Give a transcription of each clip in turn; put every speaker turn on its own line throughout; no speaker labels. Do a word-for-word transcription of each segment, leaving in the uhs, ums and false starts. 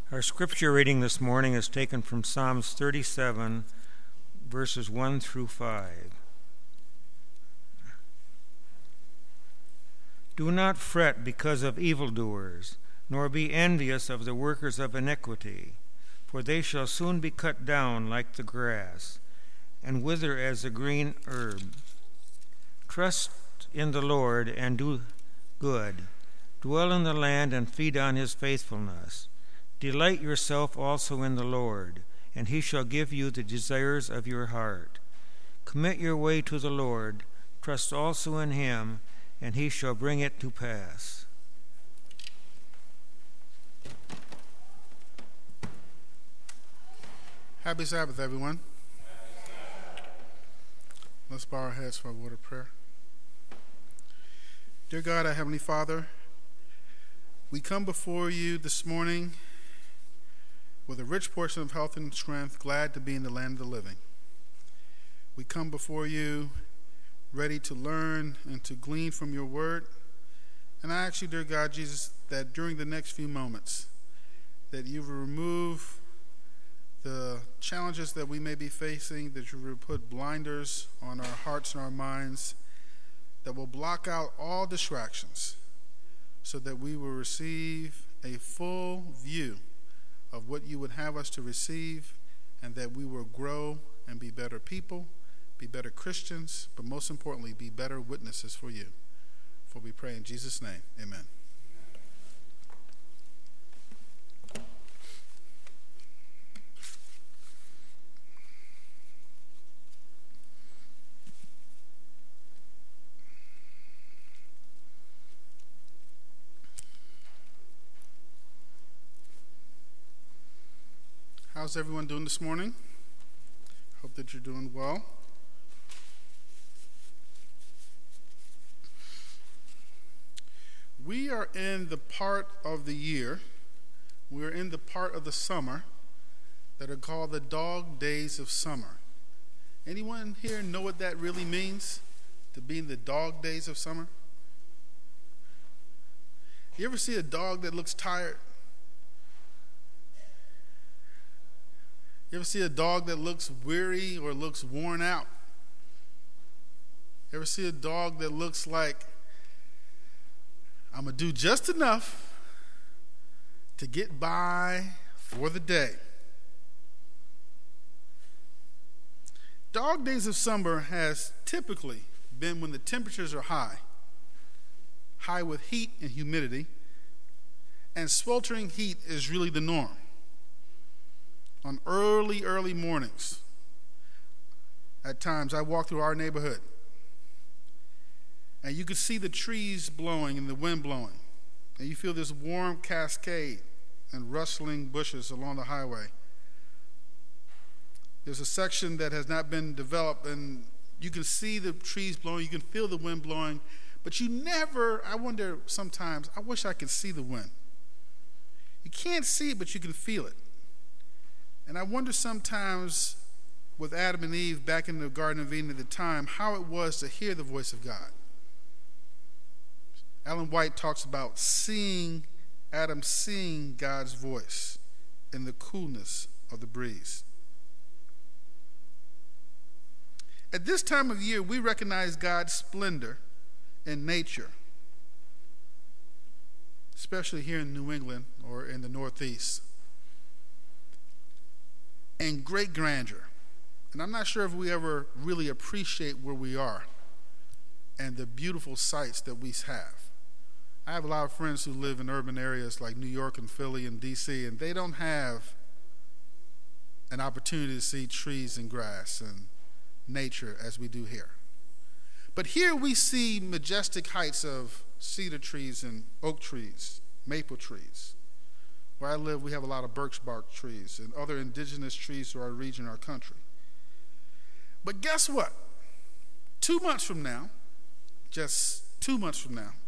Our scripture reading this morning is taken from Psalms thirty-seven, verses one through five. Do not fret because of evildoers, nor be envious of the workers of iniquity, for they shall soon be cut down like the grass, and wither as the green herb. Trust in the Lord and do good. Dwell in the land and feed on his faithfulness. Delight yourself also in the Lord, and he shall give you the desires of your heart. Commit your way to the Lord, trust also in him, and he shall bring it to pass.
Happy Sabbath, everyone. Happy Sabbath. Let's bow our heads for a word of prayer. Dear God, our Heavenly Father, we come before you this morning with a rich portion of health and strength, glad to be in the land of the living. We come before you ready to learn and to glean from your word. And I ask you, dear God Jesus, that during the next few moments, that you will remove the challenges that we may be facing, that you will put blinders on our hearts and our minds, that will block out all distractions, so that we will receive a full view of what you would have us to receive, and that we will grow and be better people, be better Christians, but most importantly, be better witnesses for you. For we pray in Jesus' name, amen. How's everyone doing this morning? Hope that you're doing well. We are in the part of the year, we're in the part of the summer that are called the dog days of summer. Anyone here know what that really means, to be in the dog days of summer? You ever see a dog that looks tired? You ever see a dog that looks weary or looks worn out? You ever see a dog that looks like, I'm going to do just enough to get by for the day? Dog days of summer has typically been when the temperatures are high, high with heat and humidity, and sweltering heat is really the norm. On early, early mornings, at times I walk through our neighborhood, and you could see the trees blowing and the wind blowing, and you feel this warm cascade and rustling bushes along the highway. There's a section that has not been developed, and you can see the trees blowing, you can feel the wind blowing, but you never, I wonder sometimes, I wish I could see the wind. You can't see it, but you can feel it. And I wonder sometimes with Adam and Eve back in the Garden of Eden at the time, how it was to hear the voice of God. Ellen White talks about seeing, Adam seeing God's voice in the coolness of the breeze. At this time of year, we recognize God's splendor in nature, especially here in New England or in the Northeast, and great grandeur. And I'm not sure if we ever really appreciate where we are and the beautiful sights that we have. I have a lot of friends who live in urban areas like New York and Philly and D C, and they don't have an opportunity to see trees and grass and nature as we do here. But here we see majestic heights of cedar trees and oak trees, maple trees. Where I live, we have a lot of birch bark trees and other indigenous trees to our region, our country. But guess what? Two months from now, just two months from now,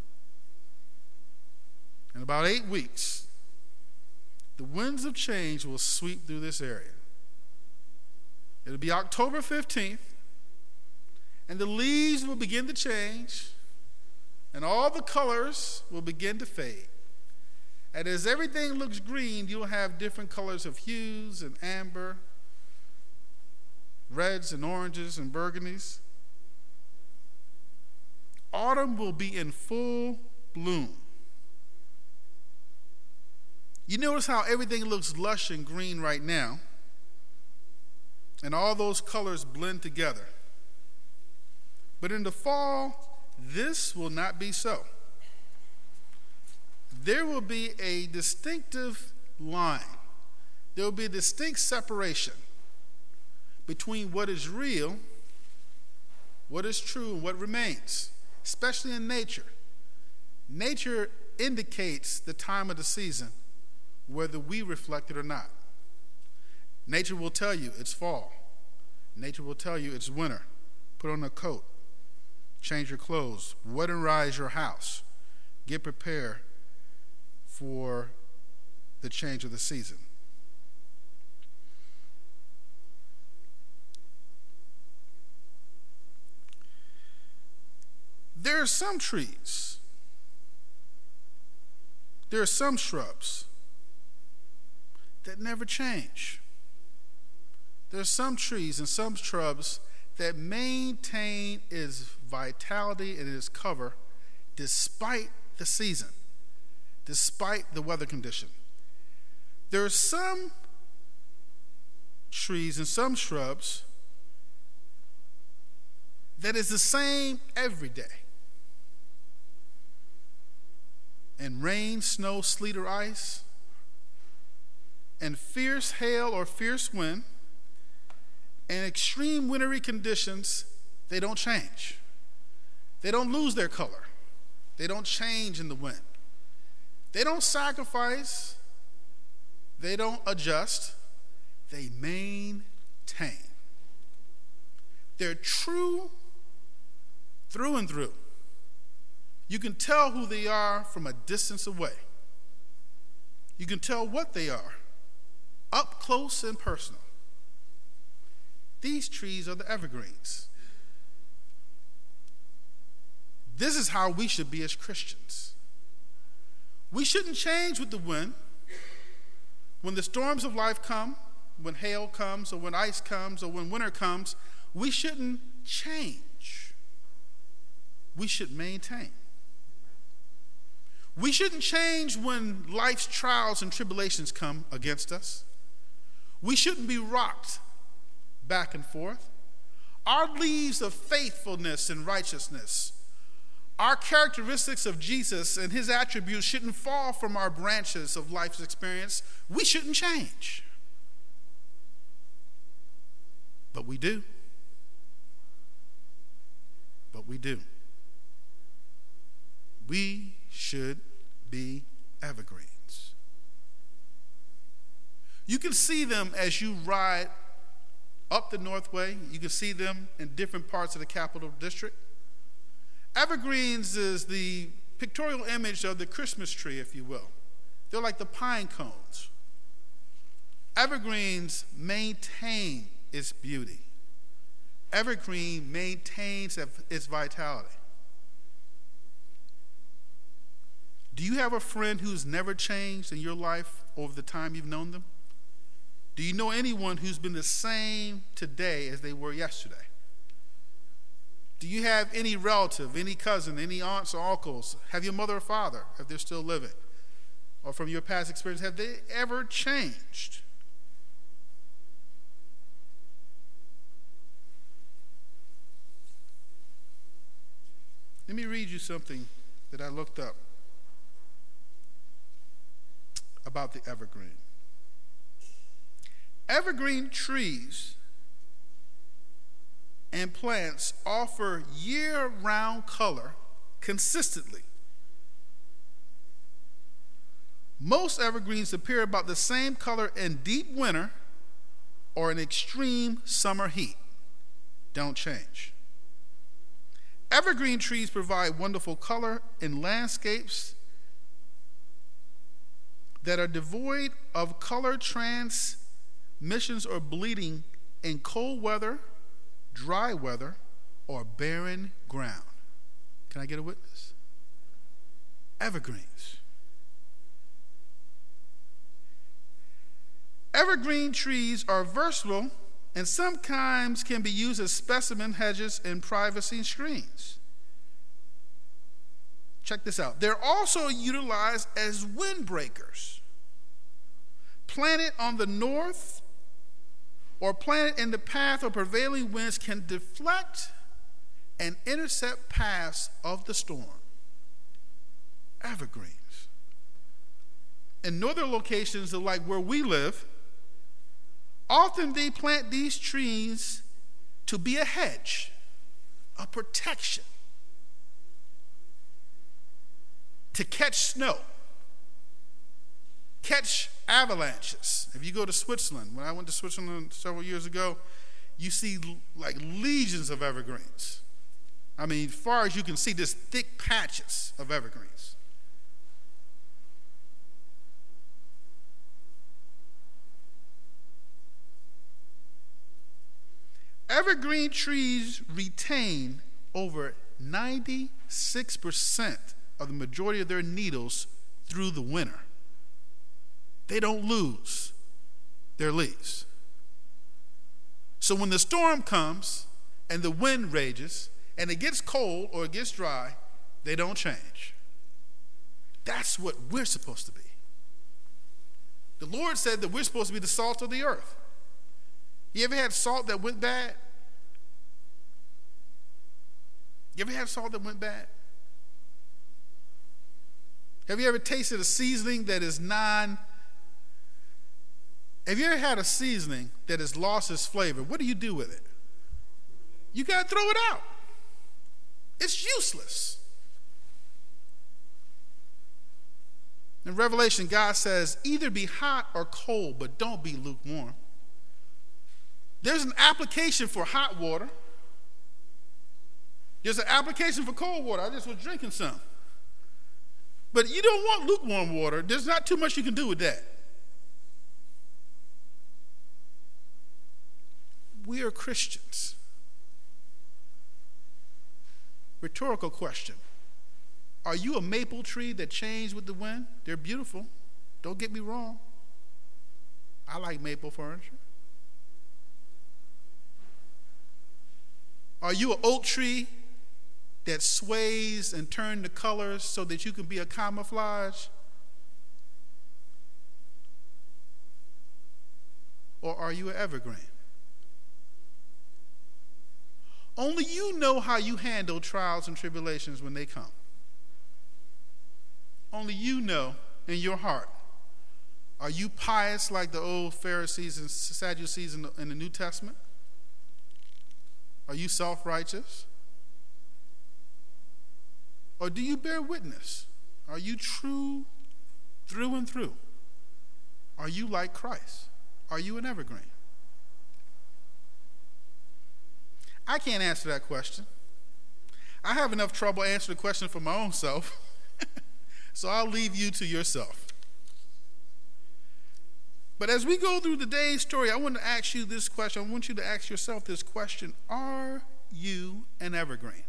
in about eight weeks, the winds of change will sweep through this area. It'll be October fifteenth, and the leaves will begin to change, and all the colors will begin to fade. And as everything looks green, you'll have different colors of hues and amber, reds and oranges and burgundies. Autumn will be in full bloom. You notice how everything looks lush and green right now, and all those colors blend together. But in the fall, this will not be so. There will be a distinctive line. There will be a distinct separation between what is real, what is true, and what remains, especially in nature. Nature indicates the time of the season, whether we reflect it or not. Nature will tell you it's fall. Nature will tell you it's winter. Put on a coat. Change your clothes. Weatherize your house. Get prepared for the change of the season. There are some trees, there are some shrubs that never change. There are some trees and some shrubs that maintain its vitality and its cover despite the season, despite the weather condition. There are some trees and some shrubs that is the same every day. And rain, snow, sleet, or ice, and fierce hail or fierce wind, and extreme wintry conditions, they don't change. They don't lose their color. They don't change in the wind. They don't sacrifice. They don't adjust. They maintain. They're true through and through. You can tell who they are from a distance away. You can tell what they are up close and personal. These trees are the evergreens. This is how we should be as Christians. We shouldn't change with the wind. When the storms of life come, when hail comes, or when ice comes, or when winter comes, we shouldn't change. We should maintain. We shouldn't change when life's trials and tribulations come against us. We shouldn't be rocked back and forth. Our leaves of faithfulness and righteousness, our characteristics of Jesus and his attributes shouldn't fall from our branches of life's experience. We shouldn't change. But we do. But we do. We should be evergreens. You can see them as you ride up the Northway. You can see them in different parts of the Capital District. Evergreens is the pictorial image of the Christmas tree, if you will. They're like the pine cones. Evergreens maintain its beauty. Evergreen maintains its vitality. Do you have a friend who's never changed in your life over the time you've known them? Do you know anyone who's been the same today as they were yesterday? Do you have any relative, any cousin, any aunts or uncles? Have your mother or father, if they're still living? Or from your past experience, have they ever changed? Let me read you something that I looked up about the evergreen. Evergreen trees and plants offer year-round color consistently. Most evergreens appear about the same color in deep winter or in extreme summer heat. Don't change. Evergreen trees provide wonderful color in landscapes that are devoid of color transmissions or bleeding in cold weather, dry weather, or barren ground. Can I get a witness? Evergreens. Evergreen trees are versatile and sometimes can be used as specimen hedges and privacy screens. Check this out. They're also utilized as windbreakers. Planted on the north or planted in the path of prevailing winds can deflect and intercept paths of the storm. Evergreens. In northern locations like where we live, often they plant these trees to be a hedge, a protection, to catch snow, catch avalanches. If you go to Switzerland, when I went to Switzerland several years ago, you see like legions of evergreens. I mean, as far as you can see, just thick patches of evergreens. Evergreen trees retain over ninety-six percent of the majority of their needles through the winter. They don't lose their leaves. So when the storm comes and the wind rages and it gets cold or it gets dry, they don't change. That's what we're supposed to be. The Lord said that we're supposed to be the salt of the earth. You ever had salt that went bad? You ever had salt that went bad? Have you ever tasted a seasoning that is non... Have you ever had a seasoning that has lost its flavor? What do you do with it? You got to throw it out. It's useless. In Revelation, God says, either be hot or cold, but don't be lukewarm. There's an application for hot water. There's an application for cold water. I just was drinking some. But you don't want lukewarm water. There's not too much you can do with that. We are Christians. Rhetorical question. Are you a maple tree that changed with the wind? They're beautiful. Don't get me wrong. I like maple furniture. Are you an oak tree that sways and turns the colors so that you can be a camouflage? Or are you an evergreen? Only you know how you handle trials and tribulations when they come. Only you know in your heart. Are you pious like the old Pharisees and Sadducees in the, in the New Testament? Are you self-righteous? Or do you bear witness? Are you true through and through? Are you like Christ? Are you an evergreen? I can't answer that question. I have enough trouble answering the question for my own self. So I'll leave you to yourself. But as we go through today's story, I want to ask you this question. I want you to ask yourself this question. Are you an evergreen?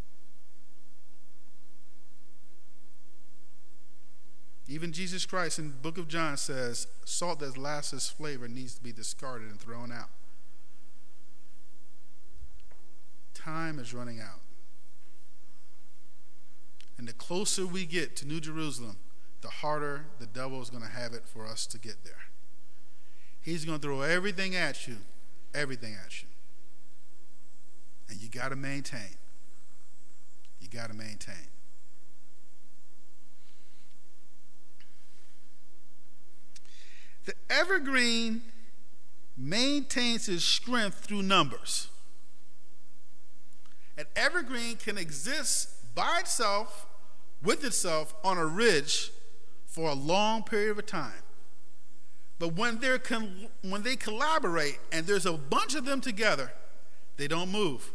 Even Jesus Christ in the book of John says, salt that lost its flavor needs to be discarded and thrown out. Time is running out. And the closer we get to New Jerusalem, the harder the devil is going to have it for us to get there. He's going to throw everything at you, everything at you. And you got to maintain. You got to maintain. The evergreen maintains its strength through numbers. An evergreen can exist by itself, with itself, on a ridge for a long period of time. But when, they're con- when they collaborate and there's a bunch of them together, they don't move.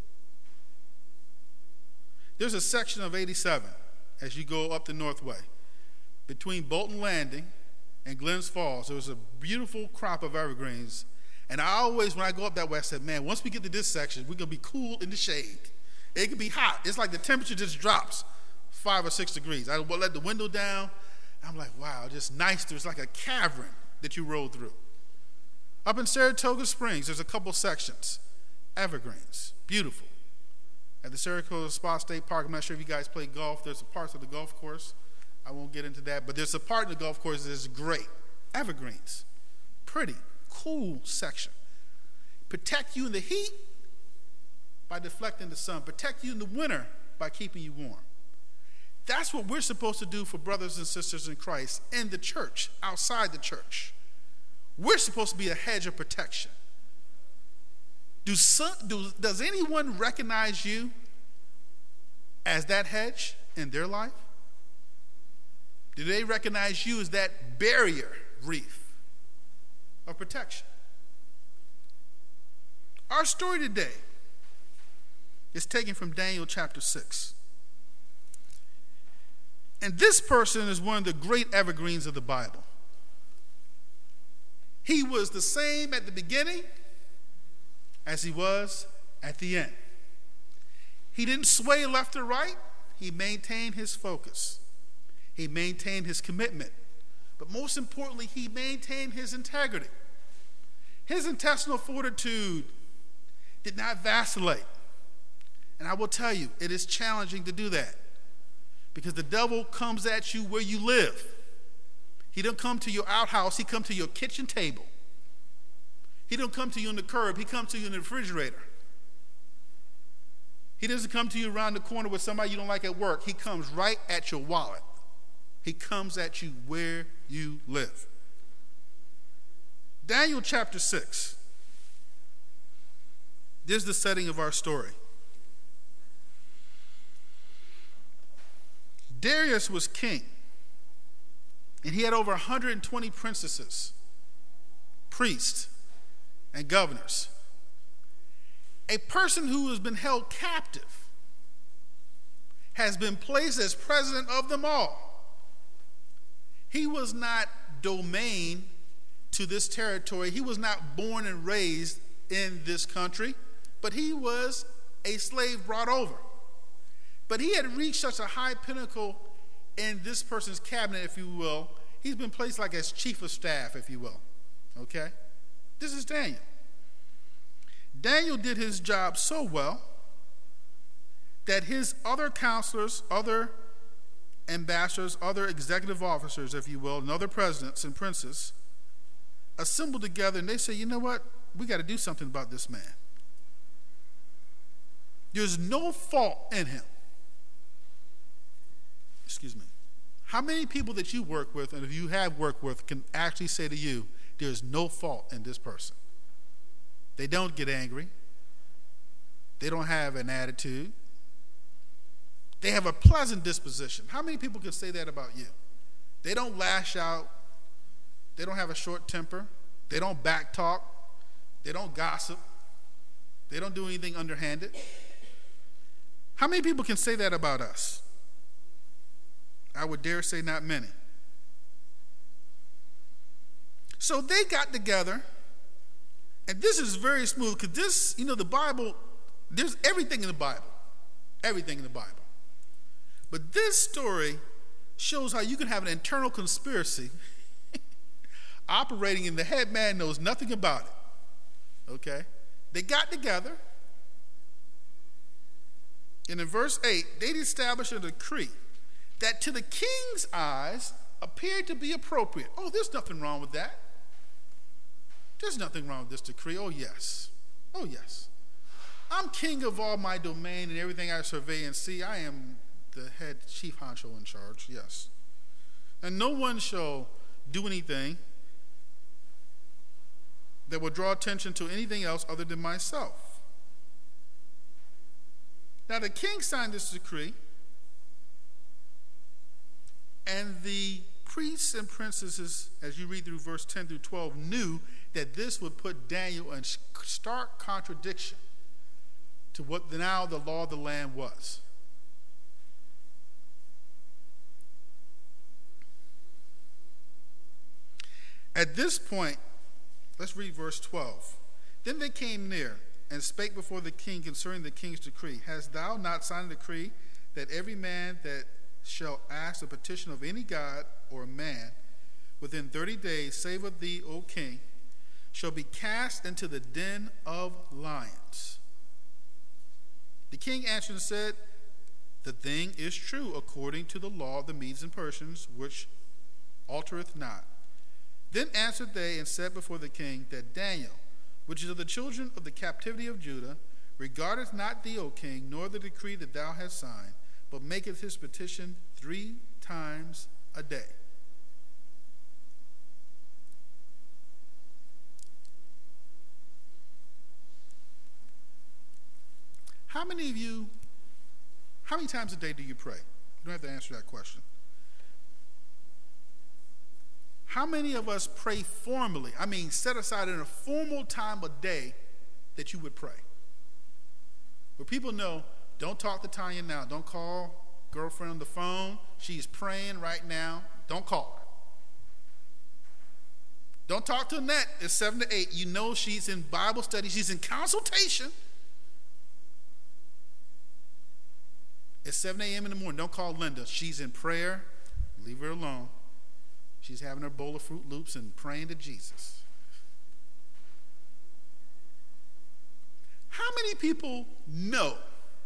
There's a section of eighty-seven as you go up the Northway. Between Bolton Landing and Glens Falls, there was a beautiful crop of evergreens. And I always, when I go up that way, I said, man, once we get to this section, we're going to be cool in the shade. It can be hot. It's like the temperature just drops five or six degrees. I let the window down. I'm like, wow, just nice. There's like a cavern that you roll through. Up in Saratoga Springs, there's a couple sections. Evergreens, beautiful. At the Saratoga Spa State Park, I'm not sure if you guys play golf. There's a part of the golf course. I won't get into that, but there's a part of the golf course that is great. Evergreens, pretty, cool section. Protect you in the heat by deflecting the sun. Protect you in the winter by keeping you warm. That's what we're supposed to do for brothers and sisters in Christ in the church, outside the church. We're supposed to be a hedge of protection. Do some, do, does anyone recognize you as that hedge in their life? Do they recognize you as that barrier reef of protection? Our story today is taken from Daniel chapter six. And this person is one of the great evergreens of the Bible. He was the same at the beginning as he was at the end. He didn't sway left or right. He maintained his focus. He maintained his commitment. But most importantly, he maintained his integrity. His intestinal fortitude did not vacillate. And I will tell you, it is challenging to do that, because the devil comes at you where you live. He don't come to your outhouse. He comes to your kitchen table. He don't come to you on the curb. He comes to you in the refrigerator. He doesn't come to you around the corner with somebody you don't like at work. He comes right at your wallet. He comes at you where you live. Daniel chapter six. This is the setting of our story. Darius was king, and he had over one hundred twenty princesses, priests, and governors. A person who has been held captive has been placed as president of them all. He was not domain to this territory. He was not born and raised in this country, but he was a slave brought over. But he had reached such a high pinnacle in this person's cabinet, if you will. He's been placed like as chief of staff, if you will. Okay? This is Daniel. Daniel did his job so well that his other counselors, other ambassadors, other executive officers, if you will, and other presidents and princes assembled together, and they say, you know what? We got to do something about this man. There's no fault in him. Excuse me. How many people that you work with, and if you have worked with, can actually say to you, there's no fault in this person? They don't get angry. They don't have an attitude. They have a pleasant disposition. How many people can say that about you? They don't lash out. They don't have a short temper. They don't backtalk. They don't gossip. They don't do anything underhanded. How many people can say that about us? I would dare say not many. So they got together, and this is very smooth, because this, you know, the Bible, there's everything in the Bible. Everything in the Bible. But this story shows how you can have an internal conspiracy operating, and the head man knows nothing about it. Okay? They got together, and in verse eight, they established a decree that to the king's eyes appeared to be appropriate. Oh, there's nothing wrong with that. There's nothing wrong with this decree. Oh, yes. Oh, yes. I'm king of all my domain and everything I survey and see. I am the head chief honcho in charge, yes. And no one shall do anything that will draw attention to anything else other than myself. Now the king signed this decree, and the priests and princesses, as you read through verse ten through twelve, knew that this would put Daniel in stark contradiction to what now the law of the land was. At this point, let's read verse twelve. Then they came near and spake before the king concerning the king's decree. Hast thou not signed a decree that every man that shall ask a petition of any god or man within thirty days, save of thee, O king, shall be cast into the den of lions. The king answered and said, the thing is true according to the law of the Medes and Persians, which altereth not. Then answered they and said before the king that Daniel, which is of the children of the captivity of Judah, regardeth not thee, O king, nor the decree that thou hast signed, but maketh his petition three times a day. How many of you, how many times a day do you pray? You don't have to answer that question. How many of us pray formally? I mean, set aside in a formal time a day that you would pray. Where people know, don't talk to Tanya now. Don't call girlfriend on the phone. She's praying right now. Don't call her. Don't talk to Annette at seven to eight. You know she's in Bible study. She's in consultation. At seven a.m. in the morning, don't call Linda. She's in prayer. Leave her alone. She's having her bowl of Fruit Loops and praying to Jesus. How many people know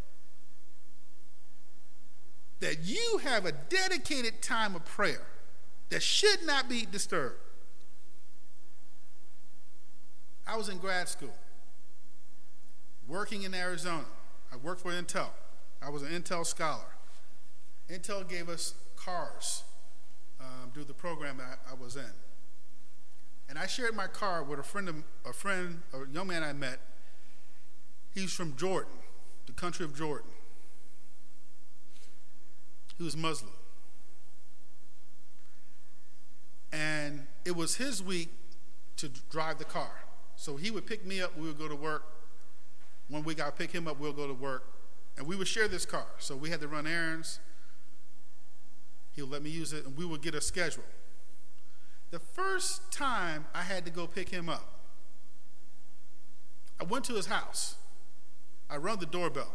that you have a dedicated time of prayer that should not be disturbed? I was in grad school, working in Arizona. I worked for Intel. I was an Intel scholar. Intel gave us cars um, through the program I, I was in. And I shared my car with a friend, of, a friend, a young man I met. He's from Jordan, the country of Jordan. He was Muslim. And it was his week to drive the car. So he would pick me up, we would go to work. One week I would pick him up, we'll go to work. And we would share this car. So we had to run errands. He would let me use it, and we would get a schedule. The first time I had to go pick him up, I went to his house. I rung the doorbell.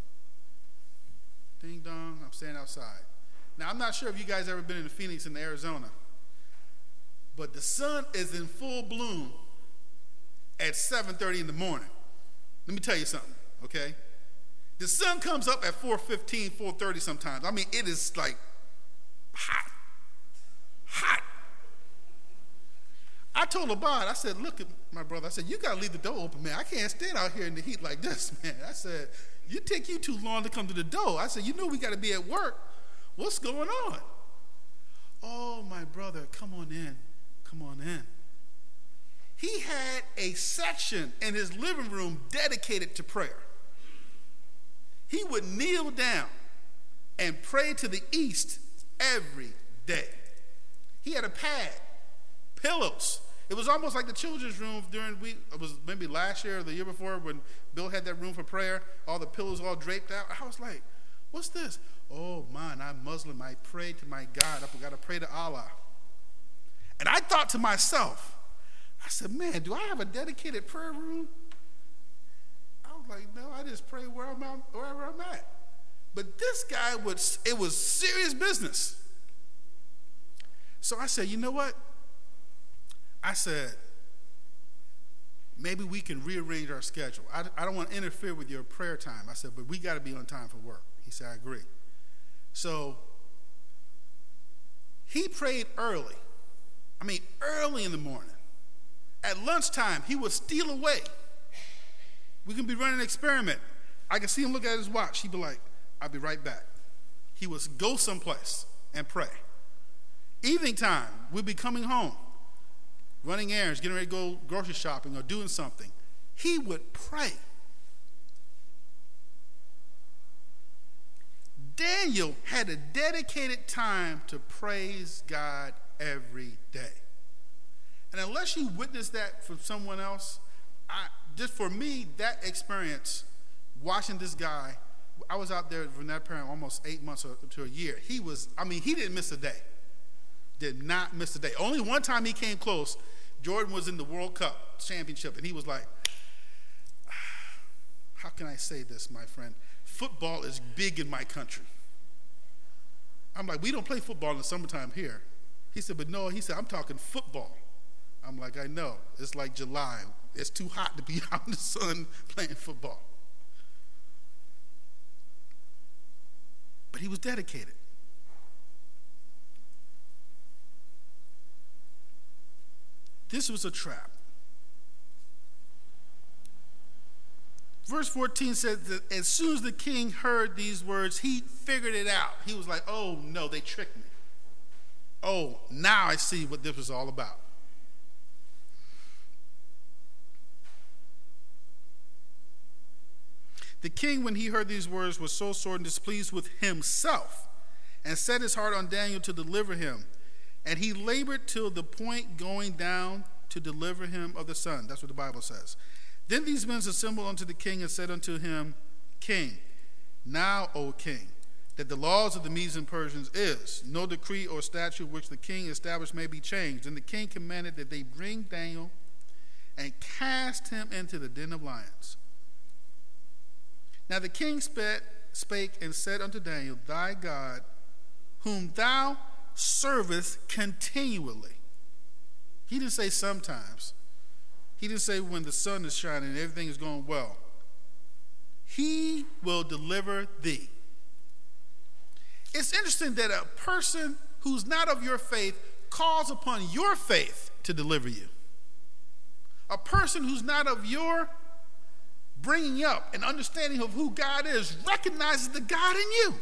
Ding dong, I'm standing outside. Now, I'm not sure if you guys ever been in Phoenix in Arizona, but the sun is in full bloom at seven thirty in the morning. Let me tell you something, okay? The sun comes up at four fifteen, four thirty sometimes. I mean, it is like hot, hot. I told Abad, I said, look at my brother. I said, you got to leave the door open, man. I can't stand out here in the heat like this, man. I said, you take you too long to come to the door. I said, you know we got to be at work. What's going on? Oh, my brother, come on in. Come on in. He had a section in his living room dedicated to prayer. He would kneel down and pray to the east every day. He had a pad, pillows. It was almost like the children's room during week. It was maybe last year or the year before when Bill had that room for prayer, all the pillows all draped out. I was like, what's this? Oh, man, I'm Muslim. I pray to my God. I've got to pray to Allah. And I thought to myself, I said, man, do I have a dedicated prayer room? I was like, no, I just pray where I'm at, wherever I'm at. But this guy, would, it was serious business. So I said, you know what? I said, maybe we can rearrange our schedule. I, I don't want to interfere with your prayer time. I said, but we got to be on time for work. He said, I agree. So he prayed early. I mean, early in the morning. At lunchtime, he would steal away. We can be running an experiment. I can see him look at his watch. He'd be like, I'll be right back. He would go someplace and pray. Evening time, we'd be coming home, running errands, getting ready to go grocery shopping or doing something. He would pray. Daniel had a dedicated time to praise God every day. And unless you witness that from someone else, I, just for me, that experience, watching this guy, I was out there from that parent almost eight months to a year. He was, I mean, he didn't miss a day. Did not miss a day. Only one time he came close, Jordan was in the World Cup championship, and he was like, how can I say this, my friend? Football is big in my country. I'm like, we don't play football in the summertime here. He said, but no, he said, I'm talking football. I'm like, I know. It's like July. It's too hot to be out in the sun playing football. But he was dedicated. This was a trap. Verse fourteen says that as soon as the king heard these words, he figured it out. He was like, oh no, they tricked me. Oh, now I see what this was all about. The king, when he heard these words, was so sore and displeased with himself, and set his heart on Daniel to deliver him. And he labored till the point going down to deliver him of the sun. That's what the Bible says. Then these men assembled unto the king and said unto him, King, now, O king, that the laws of the Medes and Persians is, no decree or statute which the king established may be changed. And the king commanded that they bring Daniel and cast him into the den of lions. Now the king spake, spake and said unto Daniel, Thy God, whom thou servest continually. He didn't say sometimes. He didn't say when the sun is shining and everything is going well. He will deliver thee. It's interesting that a person who's not of your faith calls upon your faith to deliver you. A person who's not of your bringing up and understanding of who God is recognizes the God in you.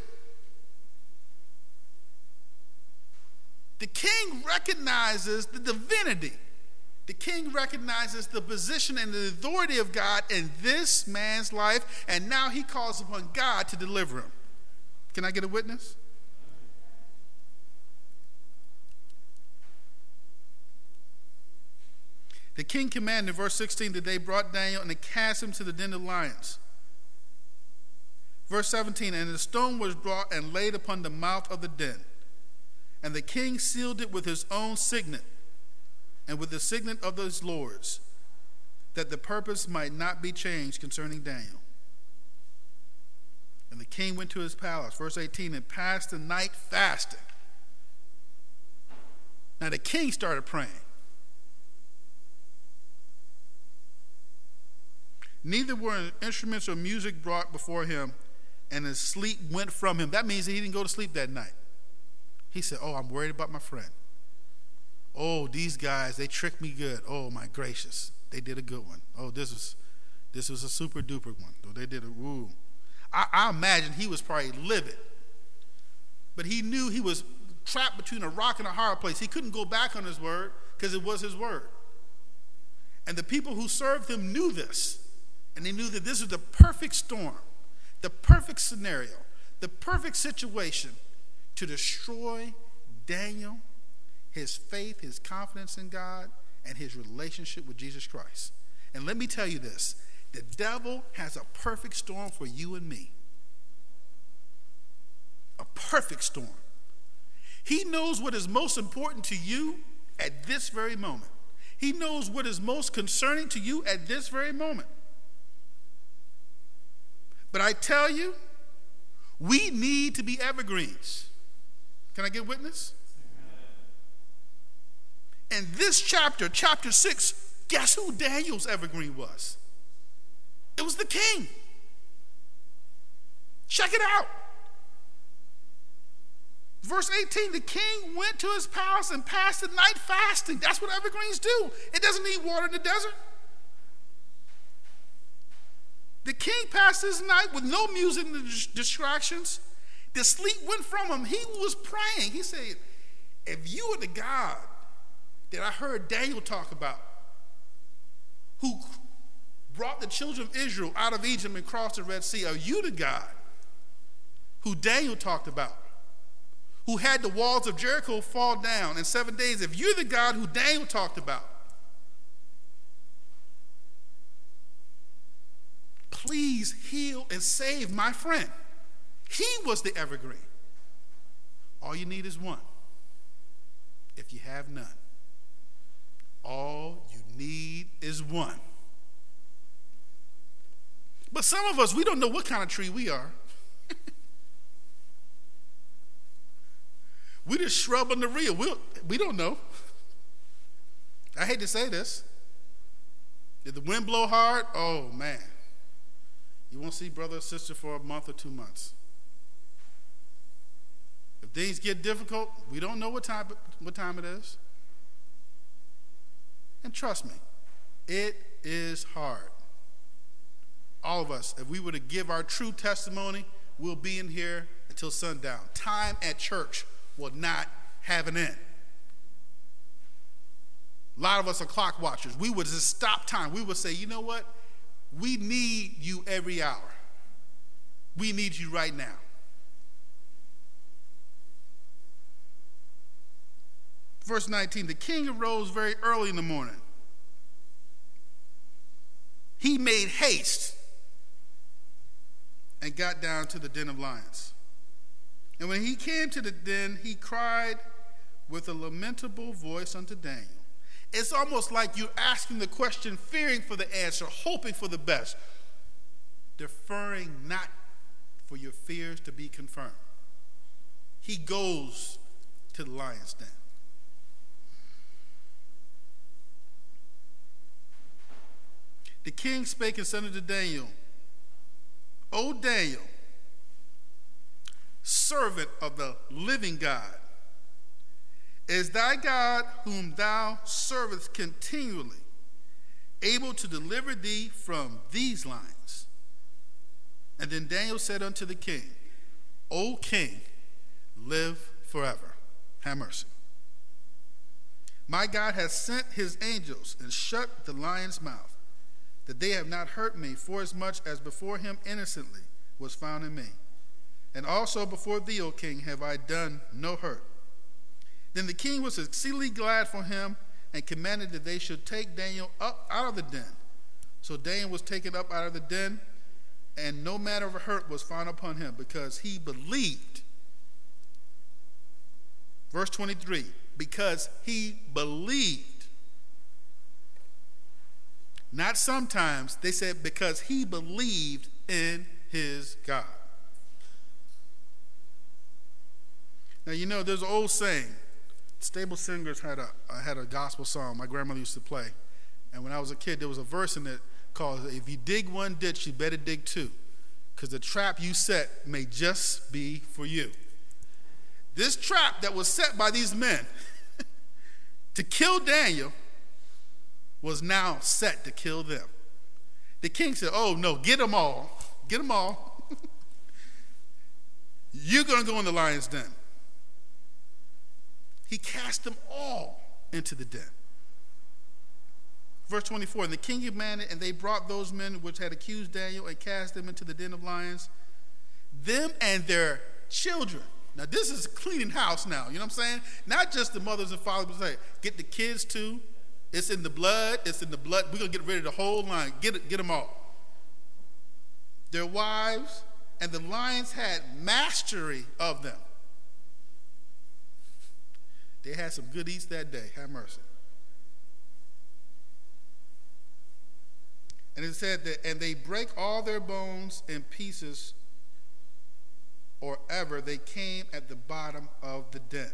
The king recognizes the divinity. The king recognizes the position and the authority of God in this man's life, and now he calls upon God to deliver him. Can I get a witness? The king commanded in verse sixteen that they brought Daniel and they cast him to the den of lions. Verse seventeen, and the stone was brought and laid upon the mouth of the den. And the king sealed it with his own signet and with the signet of his lords, that the purpose might not be changed concerning Daniel. And the king went to his palace, verse eighteen, and passed the night fasting. Now the king started praying. Neither were instruments or music brought before him, and his sleep went from him. That means that he didn't go to sleep that night. He said, oh, I'm worried about my friend. Oh, these guys, they tricked me good. Oh, my gracious. They did a good one. Oh, this was this was a super duper one. Oh, they did a woo. I, I imagine he was probably livid. But he knew he was trapped between a rock and a hard place. He couldn't go back on his word because it was his word. And the people who served him knew this. And they knew that this was the perfect storm, the perfect scenario, the perfect situation to destroy Daniel, his faith, his confidence in God, and his relationship with Jesus Christ. And let me tell you this, the devil has a perfect storm for you and me. A perfect storm. He knows what is most important to you at this very moment. He knows what is most concerning to you at this very moment. But I tell you, we need to be evergreens. Can I get witness? In this chapter, chapter six, guess who Daniel's evergreen was? It was the king. Check it out. Verse eighteen, the king went to his palace and passed the night fasting. That's what evergreens do. It doesn't need water in the desert. The king passed his night with no music and distractions. The sleep went from him. He was praying. He said, if you are the God that I heard Daniel talk about, who brought the children of Israel out of Egypt and crossed the Red Sea, are you the God who Daniel talked about, who had the walls of Jericho fall down in seven days? If you're the God who Daniel talked about, please heal and save my friend. He was the evergreen. All you need is one. If you have none, all you need is one. But some of us, we don't know what kind of tree we are. We just shrub on the real. We'll, we don't know. I hate to say this. If the wind blow hard, oh man, you won't see brother or sister for a month or two months. If things get difficult, we don't know what time, what time it is. And trust me, it is hard. All of us, if we were to give our true testimony, we'll be in here until sundown. Time at church will not have an end. A lot of us are clock watchers. We would just stop time. We would say, you know what? We need you every hour. We need you right now. Verse nineteen, the king arose very early in the morning. He made haste and got down to the den of lions. And when he came to the den, he cried with a lamentable voice unto Daniel. It's almost like you're asking the question, fearing for the answer, hoping for the best, deferring not for your fears to be confirmed. He goes to the lion's den. The king spake and said unto Daniel, O Daniel, servant of the living God, is thy God whom thou servest continually able to deliver thee from these lions? And then Daniel said unto the king, O king, live forever. Have mercy. My God has sent his angels and shut the lion's mouth, that they have not hurt me, forasmuch as before him innocently was found in me. And also before thee, O king, have I done no hurt. Then the king was exceedingly glad for him, and commanded that they should take Daniel up out of the den. So Daniel was taken up out of the den, and no manner of hurt was found upon him, because he believed. Verse twenty-three, because he believed. Not sometimes, they said because he believed in his God. Now, you know, there's an old saying. Stable Singers had a uh, had a gospel song my grandmother used to play. And when I was a kid, there was a verse in it called, if you dig one ditch, you better dig two, because the trap you set may just be for you. This trap that was set by these men to kill Daniel was now set to kill them. The king said, oh, no, get them all. Get them all. You're going to go in the lion's den. He cast them all into the den. Verse twenty-four, and the king commanded, and they brought those men which had accused Daniel and cast them into the den of lions, them and their children. Now, this is cleaning house now, you know what I'm saying? Not just the mothers and fathers, but say, get the kids too. It's in the blood. It's in the blood. We're going to get rid of the whole line. Get it, get them all. Their wives, and the lions had mastery of them. They had some good eats that day. Have mercy. And it said that, and they break all their bones in pieces, or ever they came at the bottom of the den.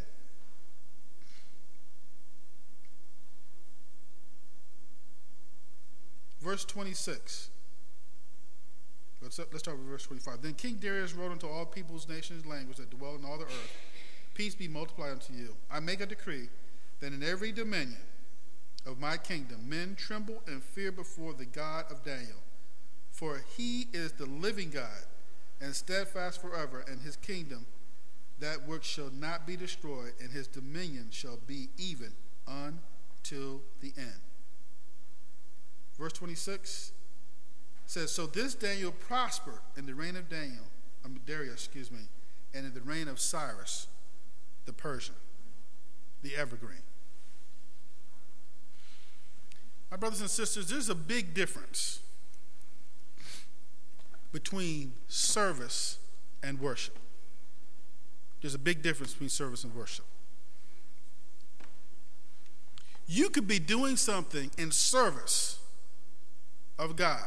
Verse twenty-six. Let's, let's start with verse twenty-five. Then King Darius wrote unto all peoples, nations, languages that dwell in all the earth, peace be multiplied unto you. I make a decree that in every dominion of my kingdom men tremble and fear before the God of Daniel. For he is the living God, and steadfast forever, and his kingdom that which shall not be destroyed, and his dominion shall be even until the end. Verse twenty-six says, so this Daniel prospered in the reign of Daniel, um, Darius, excuse me, and in the reign of Cyrus the Persian, the evergreen. My brothers and sisters, there's a big difference between service and worship. There's a big difference between service and worship. You could be doing something in service of God,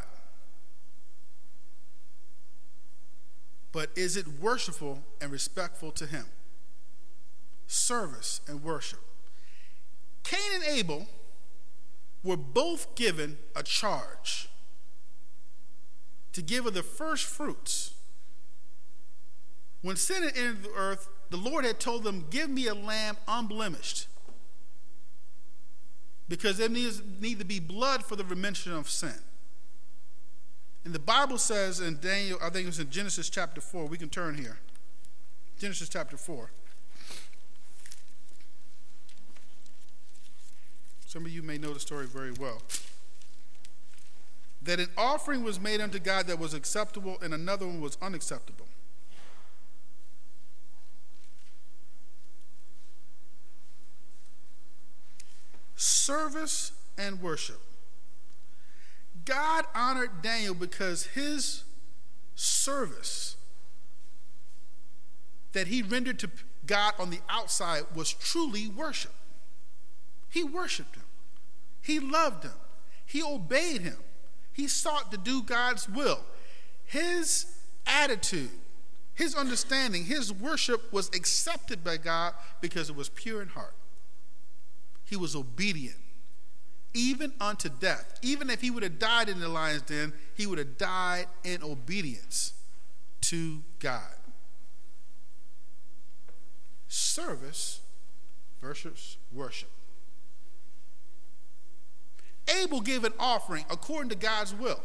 but is it worshipful and respectful to him? Service and worship. Cain and Abel were both given a charge to give of the first fruits. When sin had entered the earth, the Lord had told them, give me a lamb unblemished, because there needs need to be blood for the remission of sin. And the Bible says in Daniel, I think it was in Genesis chapter four, we can turn here. Genesis chapter four. Some of you may know the story very well. That an offering was made unto God that was acceptable, and another one was unacceptable. Service and worship. God honored Daniel because his service that he rendered to God on the outside was truly worship. He worshiped him. He loved him. He obeyed him. He sought to do God's will. His attitude, his understanding, his worship was accepted by God because it was pure in heart. He was obedient, even unto death. Even if he would have died in the lion's den, he would have died in obedience to God. Service versus worship. Abel gave an offering according to God's will.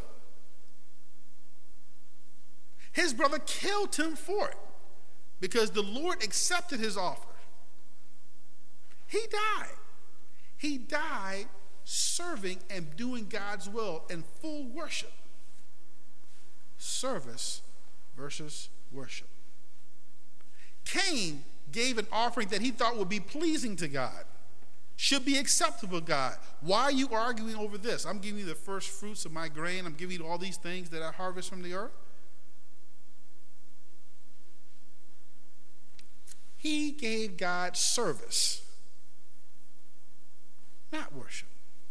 His brother killed him for it because the Lord accepted his offer. He died. He died serving and doing God's will in full worship. Service versus worship. Cain gave an offering that he thought would be pleasing to God, should be acceptable to God. Why are you arguing over this? I'm giving you the first fruits of my grain. I'm giving you all these things that I harvest from the earth. He gave God service, not worship.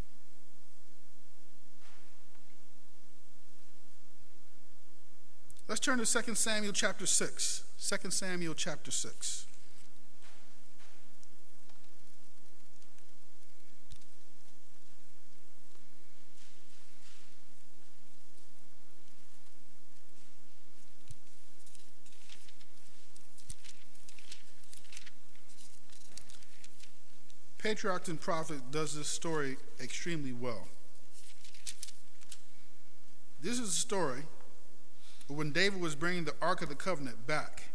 Let's turn to Second Samuel chapter six. Second Samuel chapter six. Patriarchs and Prophet does this story extremely well. This is a story of when David was bringing the Ark of the Covenant back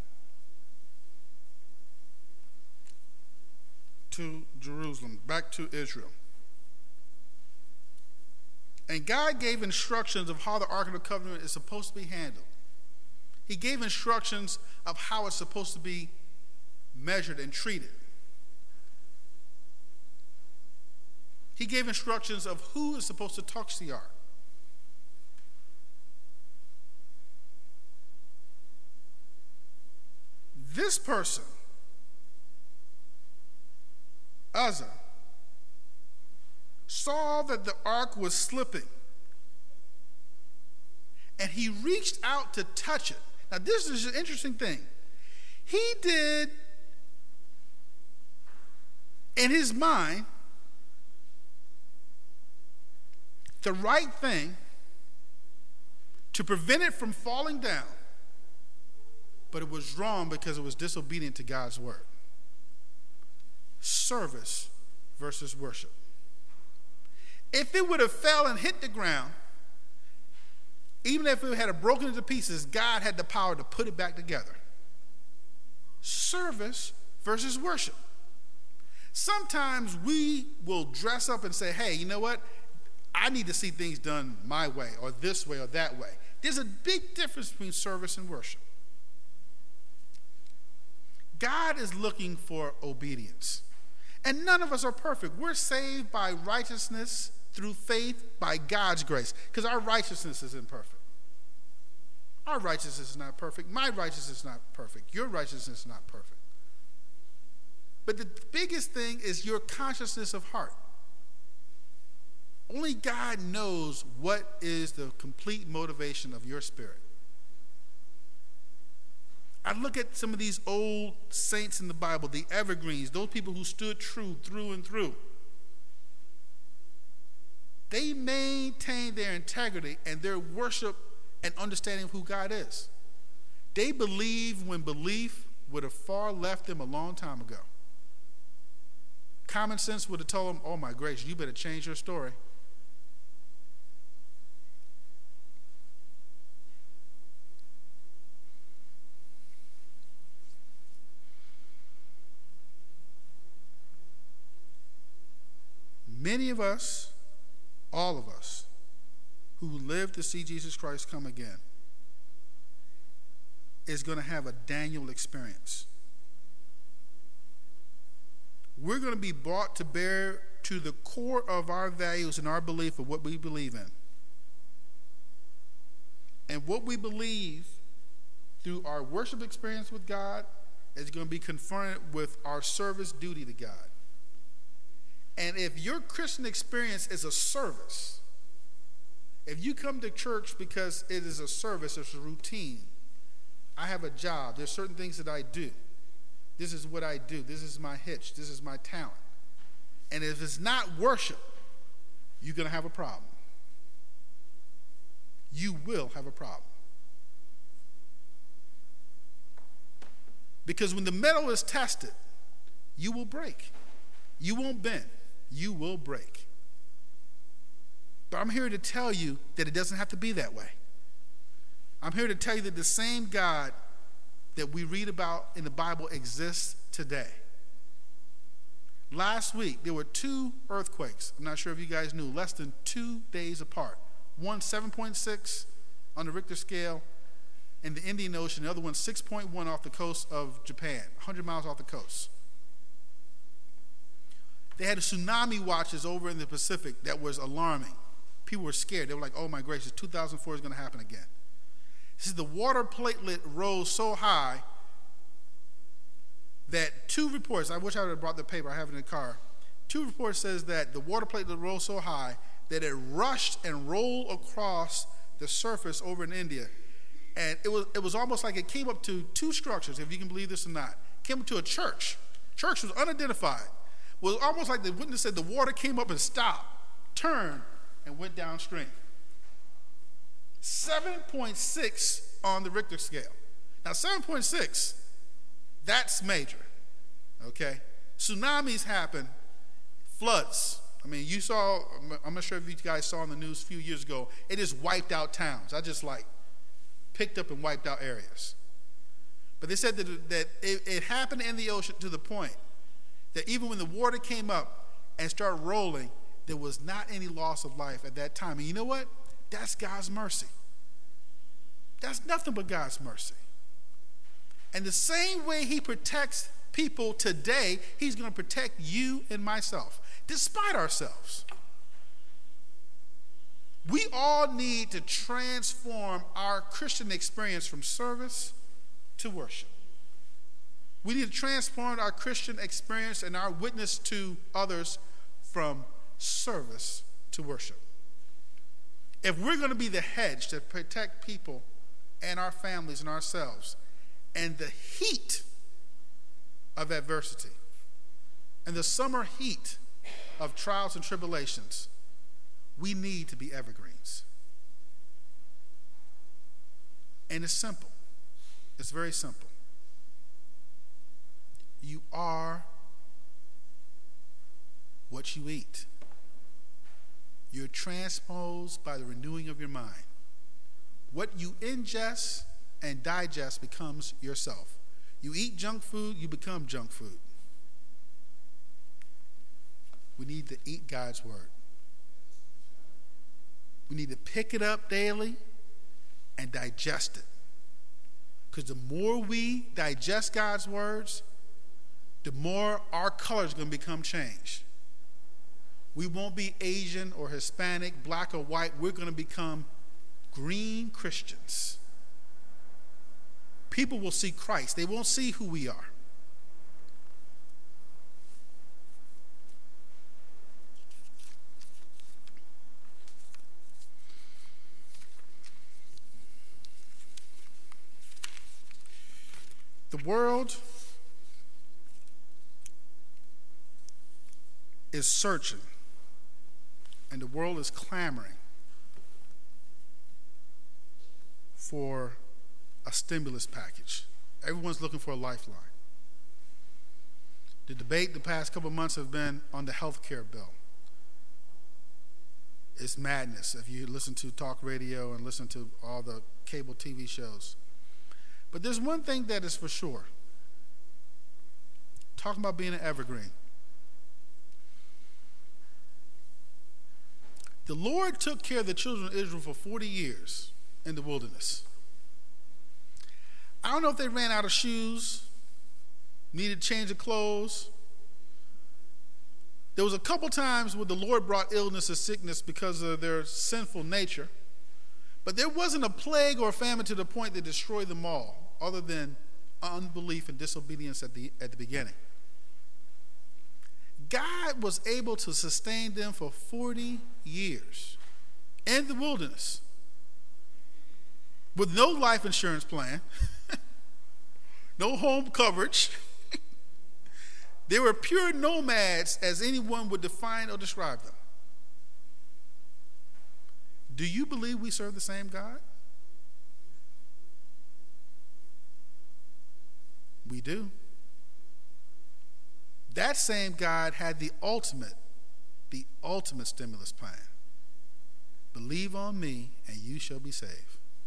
to Jerusalem, back to Israel. And God gave instructions of how the Ark of the Covenant is supposed to be handled. He gave instructions of how it's supposed to be measured and treated. He gave instructions of who is supposed to touch the ark. This person, Uzzah, saw that the ark was slipping, and he reached out to touch it. Now, this is an interesting thing. He did, in his mind, the right thing to prevent it from falling down, but it was wrong because it was disobedient to God's word. Service versus worship. If it would have fell and hit the ground, even if it had broken into pieces, God had the power to put it back together. Service versus worship. Sometimes we will dress up and say, hey, you know what? I need to see things done my way or this way or that way. There's a big difference between service and worship. God is looking for obedience. And none of us are perfect. We're saved by righteousness through faith by God's grace, because our righteousness is imperfect. Our righteousness is not perfect. My righteousness is not perfect. Your righteousness is not perfect. But the biggest thing is your consciousness of heart. Only God knows what is the complete motivation of your spirit. I look at some of these old saints in the Bible, the evergreens, those people who stood true through and through. they maintained their integrity and their worship and understanding of who God is. They believed when belief would have far left them a long time ago. Common sense would have told them, oh my grace, you better change your story. Many of us, all of us, who live to see Jesus Christ come again, is going to have a Daniel experience. We're going to be brought to bear to the core of our values and our belief of what we believe in. And what we believe through our worship experience with God is going to be confronted with our service duty to God. And if your Christian experience is a service, if you come to church because it is a service, it's a routine, I have a job, there's certain things that I do, this is what I do, this is my hitch, this is my talent. And if it's not worship, you're going to have a problem. You will have a problem. Because when the metal is tested, you will break. You won't bend. You will break. But I'm here to tell you that it doesn't have to be that way. I'm here to tell you that the same God that we read about in the Bible exists today. Last week, there were two earthquakes. I'm not sure if you guys knew, less than two days apart. One seven point six on the Richter scale in the Indian Ocean, the other one six point one off the coast of Japan, one hundred miles off the coast. They had tsunami watches over in the Pacific that was alarming. People were scared. They were like, oh my gracious, two thousand four is going to happen again. This is the water platelet rose so high that two reports, I wish I would have brought the paper, I have it in the car. Two reports says that the water platelet rose so high that it rushed and rolled across the surface over in India. And it was it was almost like it came up to two structures, if you can believe this or not. It came up to a church. Church was unidentified. It was almost like the witness said the water came up and stopped, turned, and went downstream. seven point six on the Richter scale. Now, seven point six, that's major, okay? Tsunamis happen, floods. I mean, you saw, I'm not sure if you guys saw in the news a few years ago, it just wiped out towns. I just like picked up and wiped out areas. But they said that, that it, it happened in the ocean to the point that even when the water came up and started rolling, there was not any loss of life at that time. And you know what? That's God's mercy. That's nothing but God's mercy. And the same way he protects people today, he's going to protect you and myself, despite ourselves. We all need to transform our Christian experience from service to worship. We need to transform our Christian experience and our witness to others from service to worship. If we're going to be the hedge to protect people and our families and ourselves and the heat of adversity and the summer heat of trials and tribulations, we need to be evergreens. And it's simple. It's very simple. You are what you eat. You're transposed by the renewing of your mind. What you ingest and digest becomes yourself. You eat junk food, you become junk food. We need to eat God's word. We need to pick it up daily and digest it. Because the more we digest God's words, the more our color is going to become changed. We won't be Asian or Hispanic, black or white. We're going to become green Christians. People will see Christ. They won't see who we are. The world is searching and the world is clamoring for a stimulus package. Everyone's looking for a lifeline. The debate the past couple of months have been on the health care bill. It's madness if you listen to talk radio and listen to all the cable T V shows. But there's one thing that is for sure. Talking about being an evergreen. The Lord took care of the children of Israel for forty years in the wilderness. I don't know if they ran out of shoes, needed change of clothes. There was a couple times where the Lord brought illness or sickness because of their sinful nature. But there wasn't a plague or a famine to the point that destroyed them all, other than unbelief and disobedience at the, at the beginning. God was able to sustain them for forty years in the wilderness with no life insurance plan, no home coverage. They were pure nomads as anyone would define or describe them. Do you believe we serve the same God? We do. That same God had the ultimate, the ultimate stimulus plan. Believe on me and you shall be saved.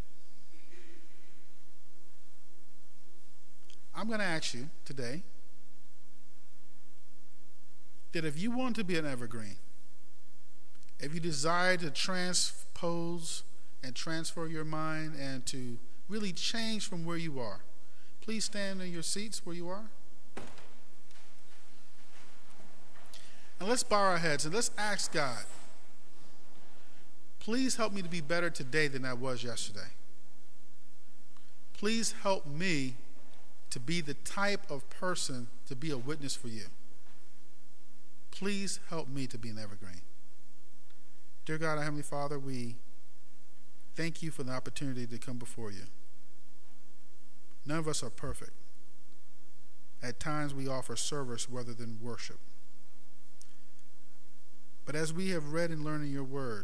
I'm going to ask you today that if you want to be an evergreen, if you desire to transpose and transfer your mind and to really change from where you are, please stand in your seats where you are. And let's bow our heads and let's ask God, please help me to be better today than I was yesterday. Please help me to be the type of person to be a witness for you. Please help me to be an evergreen. Dear God, our Heavenly Father, we thank you for the opportunity to come before you. None of us are perfect. At times we offer service rather than worship. But as we have read and learned in your word,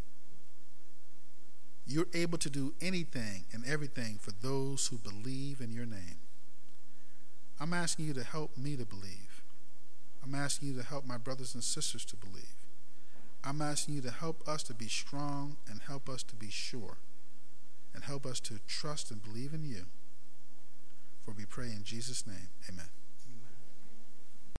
you're able to do anything and everything for those who believe in your name. I'm asking you to help me to believe. I'm asking you to help my brothers and sisters to believe. I'm asking you to help us to be strong and help us to be sure and help us to trust and believe in you. For we pray in Jesus' name, amen.